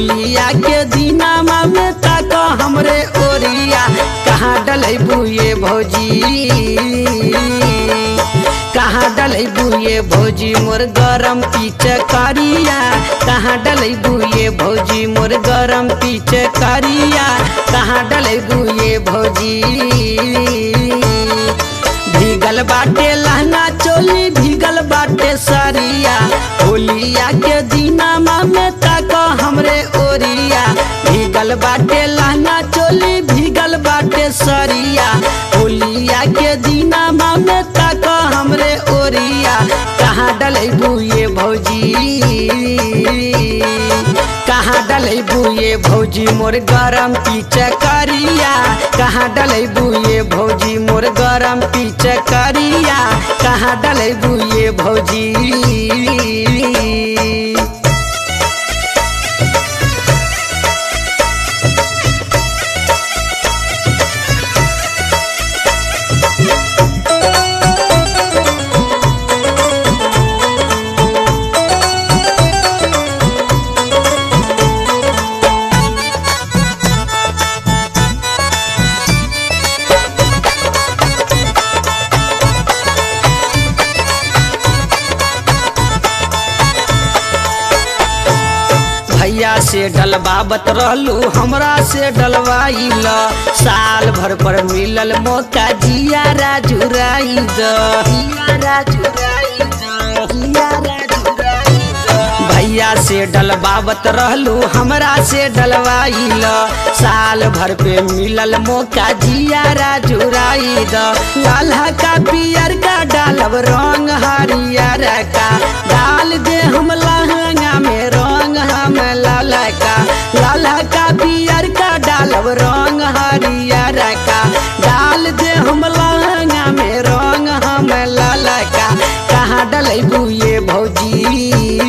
होलिया के दिनमा में तक हमरे ओरिया कहाँ डलैबू ये भौजी, कहाँ डलैबू ये भौजी मोर गरम पिचकारिया, कहाँ डलैबू ये भौजी मोर गरम पिचकारिया, कहाँ डलैबू ये भौजी। भीगल बाटे लहंगा चोली भीगल बाटे सरिया, होलिया के दिनमा में तक हमरे ओरिया, भीगल बाटे लहंगा चोली भीगल बाटे सरिया, होलिया के दिनमा में तक हमरे ओरिया कहाँ डलैबू ये भौजी, कहाँ डलैबू ये भौजी मोर गरम पिचकारिया, कहाँ डलैबू ये भौजी मोर गरम पिचकारिया, कहाँ डलैबू ये भौजी। भैया से डलवावत रहलू हमरा से डलवाइल, साल भर पर मिलल मौका जिया राजुराई भैया से डलवावत रहलू हमरा से डलवाइल, साल भर पे मिलल मौका जिया राजुराई लाल्हा का पियर का डालब रंग हरियर का, डाल दे हम लहंगा में रंग हम लाला का, लाला का पियर का डालब रंग हरियर का, डाल दे हम लहंगा में रंग हम लाला का, कहाँ डलैबू ये भौजी,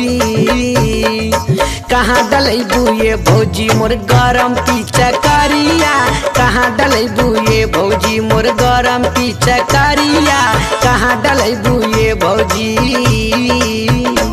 कहाँ डलैबू ये भौजी मोर गरम पिचकारिया, कहाँ डलैबू ये भौजी मोर गरम पिचकारिया, कहाँ डलैबू ये भौजी।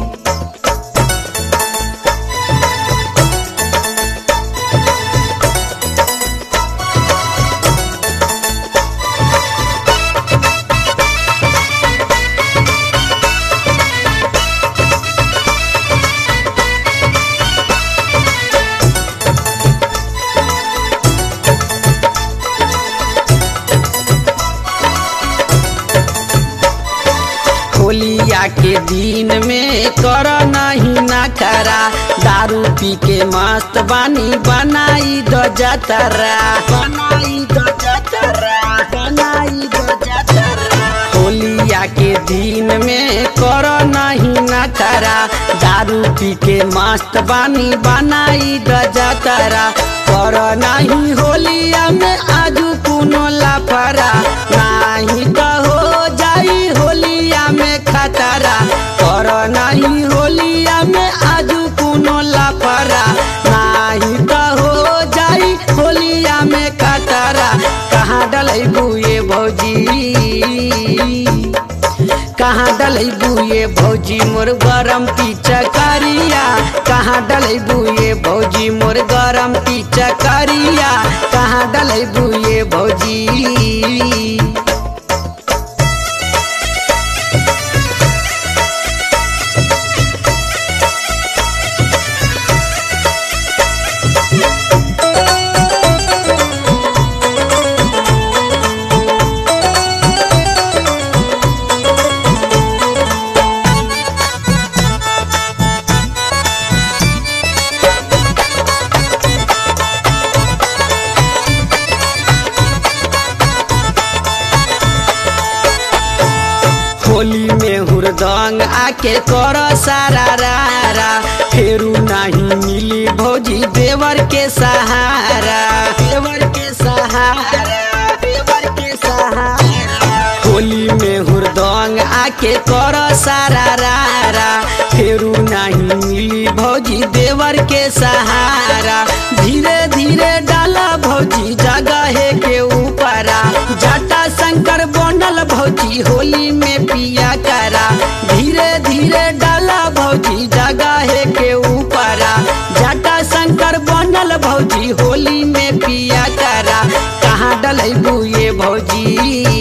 होलिया के दिन में कर नहीं ना करा, दारू पी के मस्त बानी बनाई दो जतरा, बनाई दो जतरा, बनाई दो जतरा। होलिया के दिन में कर नहीं ना करा, दारू पी के मस्त बानी बनाई दो जतरा, कर नहीं होलिया में आजू कोनो लाफरा, नहीं तो हो जाई होलिया में खतरा, कर नहीं होलिया में आजू कोनो लाफरा, नहीं तो हो जाई होलिया में खतरा, कहाँ डलैबू ये भौजी, कहाँ डलैबू ये भौजी मोर गरम पिचकारिया, कहाँ डलैबू ये भौजी मोर गरम पिचकारिया, कहाँ डलैबू ये भौजी। होली में हुरदंग आके कर सारा रारा, फेरू नहीं मिली भौजी देवर के सहारा, देवर के सहारा, देवर के सहारा। होली में हुरदंग आके कर सारा रारा, फेरू नहीं मिली भौजी देवर के सहारा, धीरे धीरे डाला भौजी जगह के ऊपरा, जटा शंकर बनल भौजी होली में पिया करा, धीरे धीरे डाला भौजी जगह के ऊपरा, जटा शंकर होली में पिया करा। कहाँ डलैबू ये भौजी,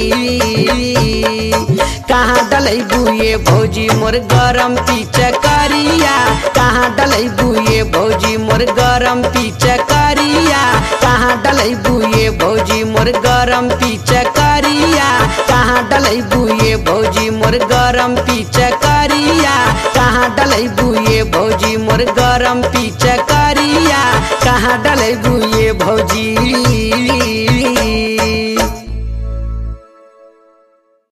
कहाँ डलैबू ये भौजी मोर गरम पिचकारिया। कहाँ डलैबू ये भौजी मोर गरम पिचकारिया। कहाँ डलैबू ये भौजी मोर गरम पिचकारिया। कहाँ डलैबू ये भौजी मोर गरम पिचकारिया। कहाँ डलैबू ये भौजी मोर गरम पिचकारिया। कहाँ डलैबू ये भौजी।